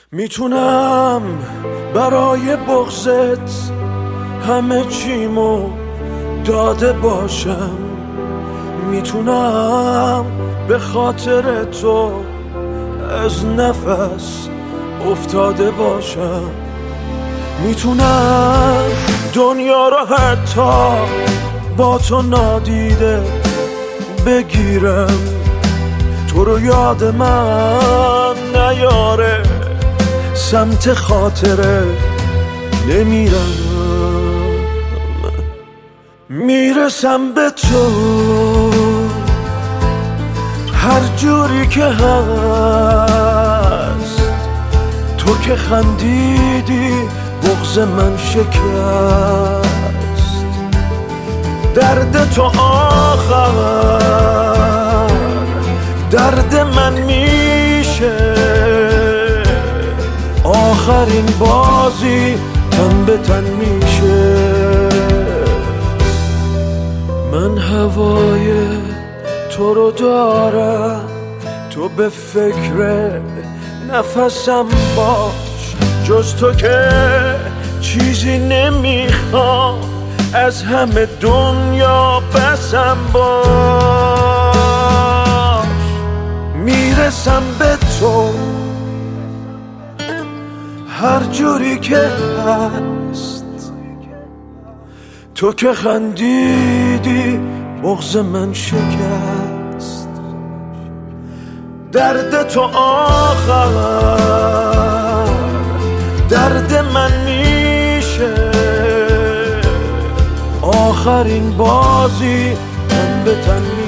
میتونم برای بغضت همه چیمو داده باشم، میتونم به خاطر تو از نفس افتاده باشم، میتونم دنیا رو حتی با تو نادیده بگیرم، تو رو یاد من نیاره سمت خاطره نمیرم، میرسم به تو هر جوری که هست، تو که خندیدی بغض من شکست، درد تو آخر درد من میشه، آخرین بازی تن به تن میشه، من هوای تو رو دارم، تو به فکر نفسم باش، جز تو که چیزی نمیخوام، از همه دنیا بسم باش، میرسم به تو هر جوری که هست، تو که خندیدی بغض من شکست، درد تو آخر درد من میشه، آخرین بازی تن به تن میشه.